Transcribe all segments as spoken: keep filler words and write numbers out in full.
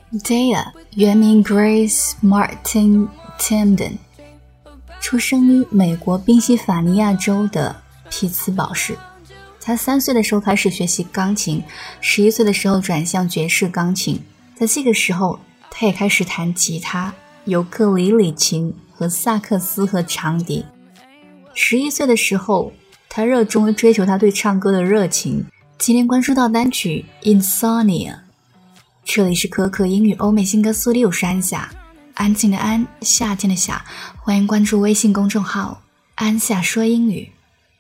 Dea 原名 Grace Martin Timden， 出生于美国宾夕法尼亚州的匹兹堡市。他三岁的时候开始学习钢琴，十一岁的时候转向爵士钢琴。在这个时候，他也开始弹吉他、尤克里里琴和萨克斯和长笛。十一岁的时候，他热衷于追求他对唱歌的热情，今天关注到单曲 Insomnia。 这里是可可英语欧美新歌速递，我是安夏，安静的安，夏天的夏，欢迎关注微信公众号安夏说英语。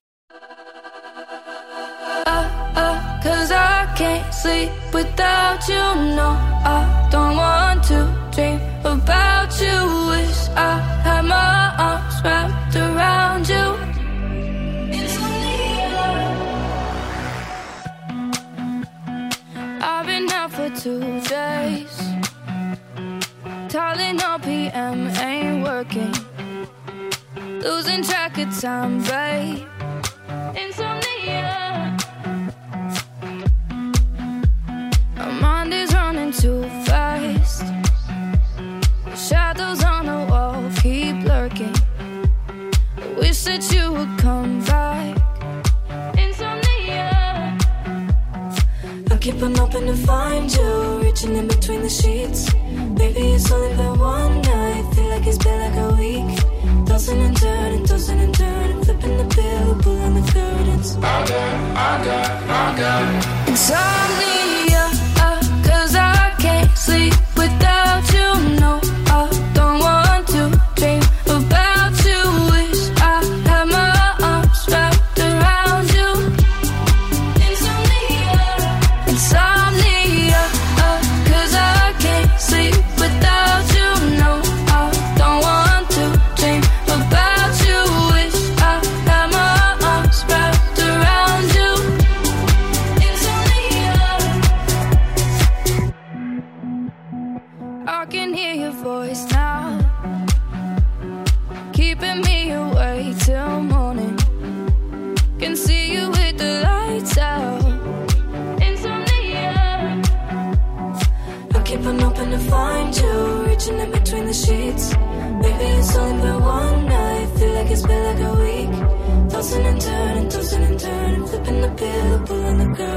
Cause I can't sleep without you, no, I don't want to dream about you. Wish I had my arms wrapped around you. I've been out for two days, Tylenol P M ain't working, losing track of time, babe. Insomnia, mind is running too fast, shadows on the wall keep lurking, I wish that you would come back. Insomnia, I keep on hoping to find you, reaching in between the sheets. Maybe it's only been one night, feel like it's been like a week. Tossing and turning, tossing and turning, flipping the pillow, pulling the curtains. I got, I got, I got insomnia, cause I can't sleep without you, no, I don't want to dream about you. Wish I had my arms wrapped around you. Insomnia, insomnia, uh, cause I can't sleep without you, no, I don't want to dream about you. Wish I had my arms wrapped around you. I can hear your voice now, keeping me awake till morning. Can see you with the lights out. Insomnia, I keep on hoping to find you, reaching in between the sheets. Maybe it's only been one night, feel like it's been like a week. Tossing and turning, tossing and turning, flipping the pillow, pulling the curtain.